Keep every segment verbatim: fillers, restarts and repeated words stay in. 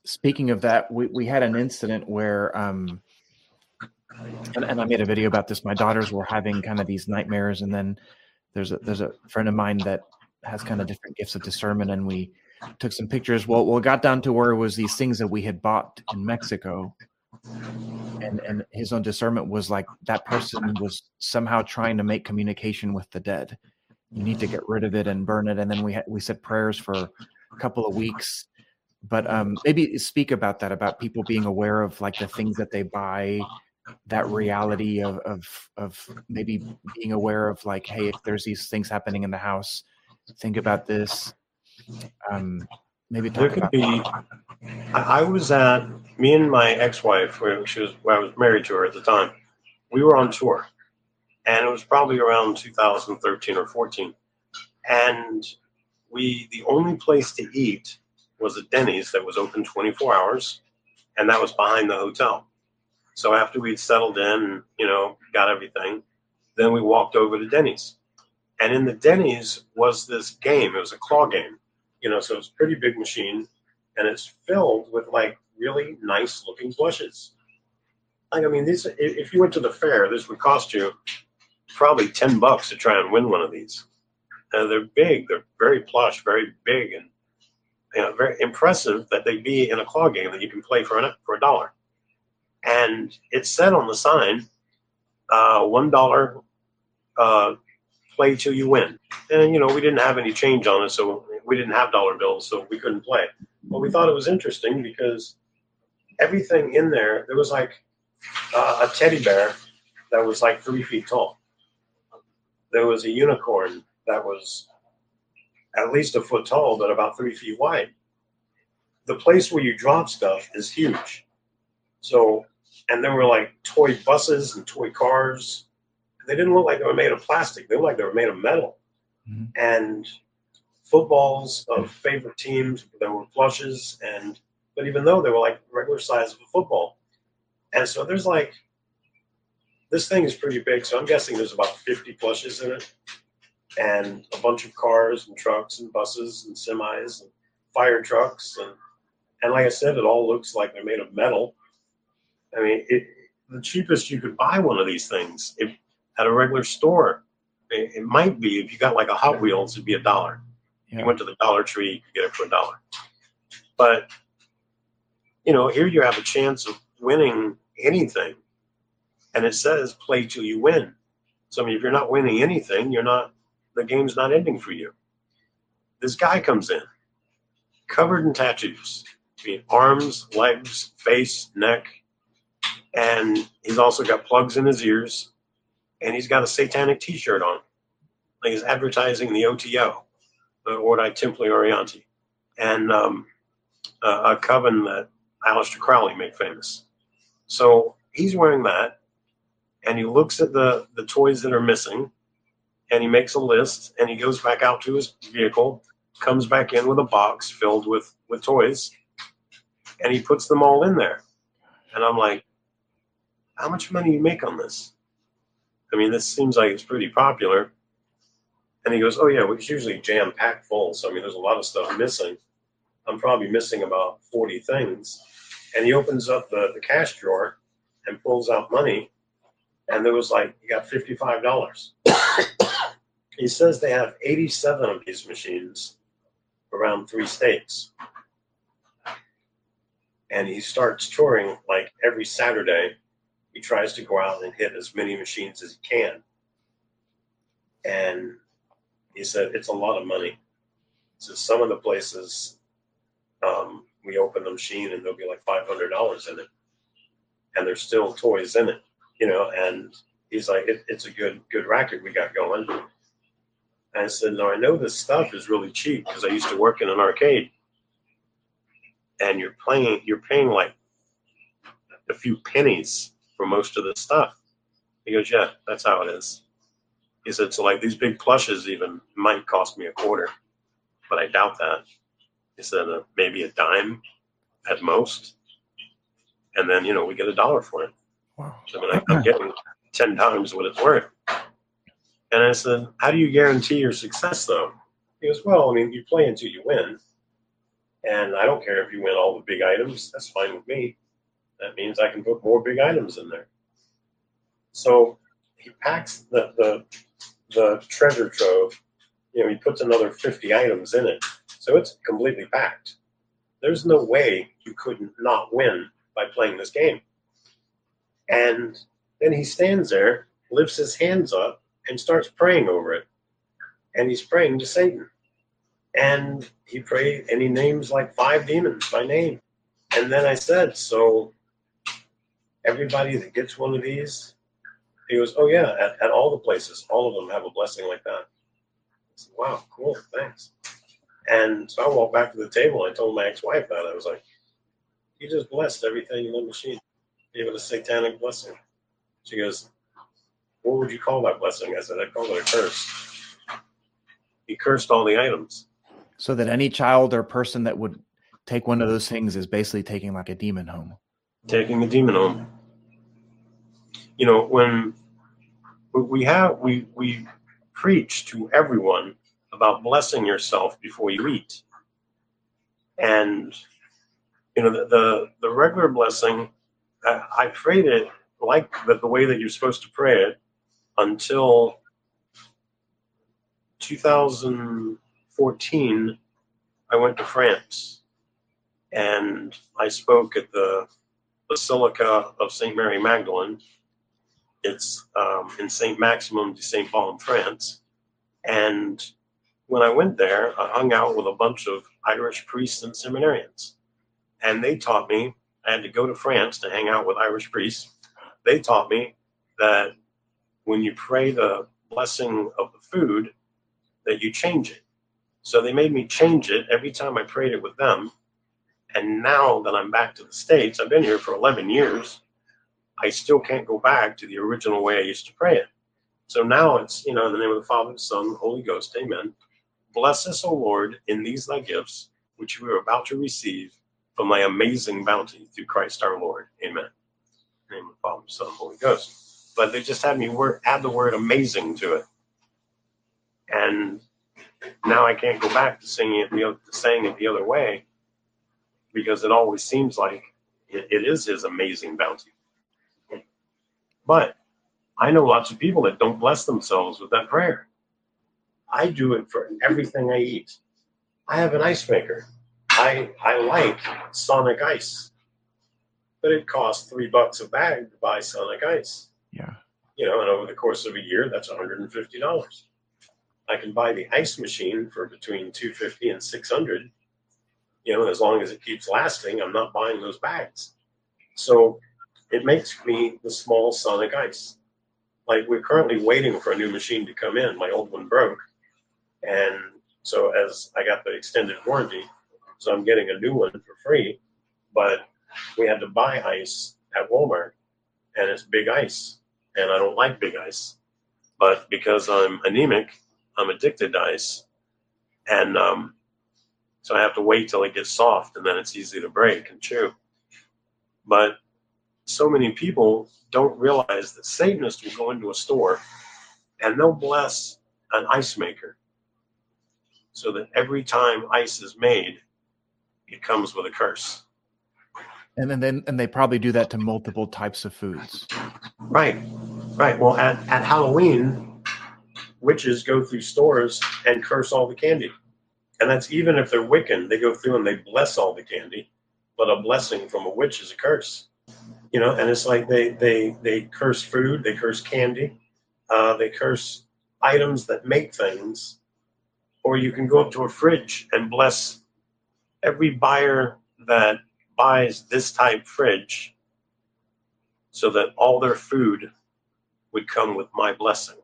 speaking of that, we, we had an incident where, um, and, and I made a video about this. My daughters were having kind of these nightmares, and then there's a there's a friend of mine that has kind of different gifts of discernment, and we took some pictures. Well, well, it got down to where it was these things that we had bought in Mexico, and and his own discernment was like that person was somehow trying to make communication with the dead. You need to get rid of it and burn it. And then we had, we said prayers for a couple of weeks. But um, maybe speak about that, about people being aware of like the things that they buy, that reality of of of maybe being aware of like, hey, if there's these things happening in the house, think about this. Um, maybe There talk could about be. that. I, I was at me and my ex-wife, where she was, where I was married to her at the time. We were on tour, and it was probably around two thousand thirteen or fourteen. And we, the only place to eat was a Denny's that was open twenty-four hours, and that was behind the hotel. So after we'd settled in, and, you know, got everything, then we walked over to Denny's. And in the Denny's was this game. It was a claw game, you know, so it's a pretty big machine, and it's filled with like really nice looking plushes. Like, I mean, these, if you went to the fair, this would cost you probably ten bucks to try and win one of these. And they're big, they're very plush, very big, and you know, very impressive that they be in a claw game that you can play for a, for a dollar. And it said on the sign, uh, one dollar, uh, play till you win. And, you know, we didn't have any change on it, so we didn't have dollar bills, so we couldn't play. But we thought it was interesting because everything in there, there was like uh, a teddy bear that was like three feet tall. There was a unicorn that was at least a foot tall, but about three feet wide. The place where you drop stuff is huge. So, and there were like toy buses and toy cars. They didn't look like they were made of plastic. They looked like they were made of metal. Mm-hmm. And footballs of favorite teams, there were plushes, and but even though they were like regular size of a football. And so there's like, this thing is pretty big, so I'm guessing there's about fifty plushes in it, and a bunch of cars and trucks and buses and semis and fire trucks. And, and like I said, it all looks like they're made of metal. I mean, it, the cheapest you could buy one of these things if, at a regular store, it, it might be, if you got like a Hot Wheels, it'd be a dollar. Yeah. You went to the Dollar Tree, you could get it for a dollar. But, you know, here you have a chance of winning anything. And it says play till you win. So I mean, if you're not winning anything, you're not, the game's not ending for you. This guy comes in, covered in tattoos. I mean, arms, legs, face, neck. And he's also got plugs in his ears. And he's got a satanic t-shirt on. Like he's advertising the O T O, the Ordi Templi Orientis. And um, a, a coven that Aleister Crowley made famous. So he's wearing that. And he looks at the, the toys that are missing, and he makes a list, and he goes back out to his vehicle, comes back in with a box filled with, with toys, and he puts them all in there. And I'm like, how much money do you make on this? I mean, this seems like it's pretty popular. And he goes, oh, yeah, well, it's usually jam-packed full, so I mean, there's a lot of stuff missing. I'm probably missing about forty things. And he opens up the, the cash drawer and pulls out money. And there was like, you got fifty-five dollars. He says they have eighty-seven of these machines around three states. And he starts touring like every Saturday. He tries to go out and hit as many machines as he can. And he said, it's a lot of money. So some of the places, um, we open the machine and there'll be like five hundred dollars in it. And there's still toys in it. You know, and he's like, it, it's a good, good racket we got going. And I said, no, I know this stuff is really cheap because I used to work in an arcade. And you're playing, you're paying like a few pennies for most of this stuff. He goes, yeah, that's how it is. He said, so like these big plushes even might cost me a quarter, but I doubt that. He said, uh, maybe a dime at most. And then, you know, we get a dollar for it. Wow. So, I mean, I'm getting ten times what it's worth. And I said, how do you guarantee your success, though? He goes, well, I mean, you play until you win. And I don't care if you win all the big items. That's fine with me. That means I can put more big items in there. So he packs the, the, the treasure trove. You know, he puts another fifty items in it. So it's completely packed. There's no way you couldn't not win by playing this game. And then he stands there, lifts his hands up, and starts praying over it. And he's praying to Satan. And he prayed, and he names like five demons by name. And then I said, so everybody that gets one of these, he goes, oh yeah, at, at all the places, all of them have a blessing like that. I said, wow, cool, thanks. And so I walked back to the table, and I told my ex-wife that. I was like, he just blessed everything in the machine. Gave it a satanic blessing. She goes, what would you call that blessing? I said, I'd call it a curse. He cursed all the items. So that any child or person that would take one of those things is basically taking like a demon home. Taking a demon home. You know, when we have, we, we preach to everyone about blessing yourself before you eat. And, you know, the, the, the regular blessing, I, I prayed it like the, the way that you're supposed to pray it until two thousand fourteen. I went to France and I spoke at the Basilica of Saint Mary Magdalene. It's um, in Saint Maximum de Saint Paul in France. And when I went there, I hung out with a bunch of Irish priests and seminarians. And they taught me, I had to go to France to hang out with Irish priests. They taught me that when you pray the blessing of the food, that you change it. So they made me change it every time I prayed it with them. And now that I'm back to the States, I've been here for eleven years, I still can't go back to the original way I used to pray it. So now it's, you know, in the name of the Father, Son, Holy Ghost, amen. Bless us, O Lord, in these thy gifts, which we are about to receive from thy amazing bounty through Christ our Lord, amen. In the name of the Father, Son, Holy Ghost. But they just had me word, add the word amazing to it. And now I can't go back to singing it the, to saying it the other way, because it always seems like it, it is his amazing bounty. But I know lots of people that don't bless themselves with that prayer. I do it for everything I eat. I have an ice maker. I I like Sonic Ice, but it costs three bucks a bag to buy Sonic Ice. Yeah. You know, and over the course of a year, that's one hundred fifty dollars. I can buy the ice machine for between two hundred fifty dollars and six hundred dollars. You know, as long as it keeps lasting, I'm not buying those bags. So it makes me the small Sonic Ice. Like, we're currently waiting for a new machine to come in. My old one broke. And so as I got the extended warranty, so I'm getting a new one for free. But we had to buy ice at Walmart, and it's big ice. And I don't like big ice. But because I'm anemic, I'm addicted to ice. And um, so I have to wait till it gets soft, and then it's easy to break and chew. But so many people don't realize that Satanists will go into a store and they'll bless an ice maker so that every time ice is made, it comes with a curse. And then, then and they probably do that to multiple types of foods. Right, right. Well, at, at Halloween, witches go through stores and curse all the candy. And that's even if they're Wiccan, they go through and they bless all the candy. But a blessing from a witch is a curse. You know, and it's like they they they curse food, they curse candy, uh, they curse items that make things. Or you can go up to a fridge and bless every buyer that buys this type fridge so that all their food would come with my blessing.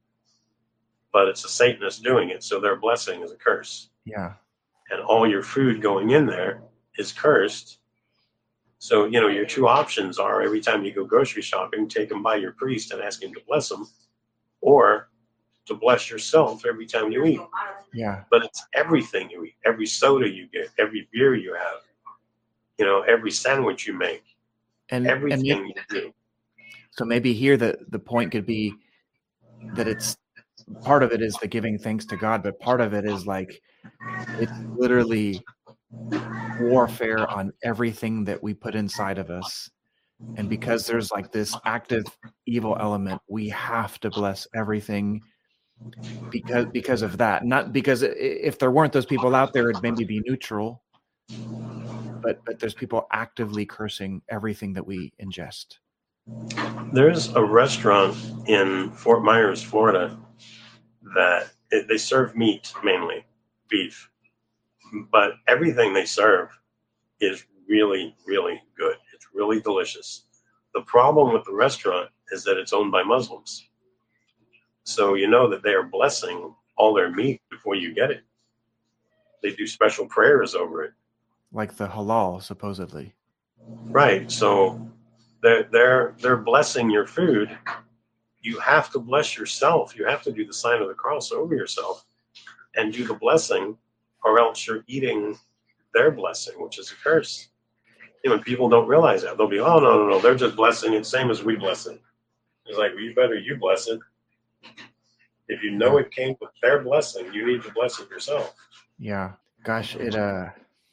But it's a Satanist doing it, so their blessing is a curse. Yeah. And all your food going in there is cursed. So, you know, your two options are every time you go grocery shopping, take them by your priest and ask him to bless them, or to bless yourself every time you eat. Yeah. But it's everything you eat, every soda you get, every beer you have, you know, every sandwich you make, and everything and you do. So maybe here the, the point could be that it's part of it is the giving thanks to God, but part of it is like it's literally warfare on everything that we put inside of us. And because there's like this active evil element, we have to bless everything because because of that. Not because if there weren't those people out there, it'd maybe be neutral. But but there's people actively cursing everything that we ingest. There's a restaurant in Fort Myers, Florida, that it, they serve meat, mainly beef, but everything they serve is really, really good. It's really delicious. The problem with the restaurant is that it's owned by Muslims. So you know that they are blessing all their meat before you get it. They do special prayers over it. Like the halal, supposedly. Right. So they're, they're, they're blessing your food. You have to bless yourself. You have to do the sign of the cross over yourself and do the blessing, or else you're eating their blessing, which is a curse. You know, people don't realize that. They'll be, oh, no, no, no, they're just blessing it, same as we bless it. It's like, well, you better you bless it. If you know it came with their blessing, you need to bless it yourself. Yeah. Gosh, it, uh,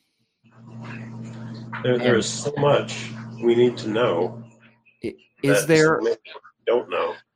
there, there's so much we need to know. Is there, don't know.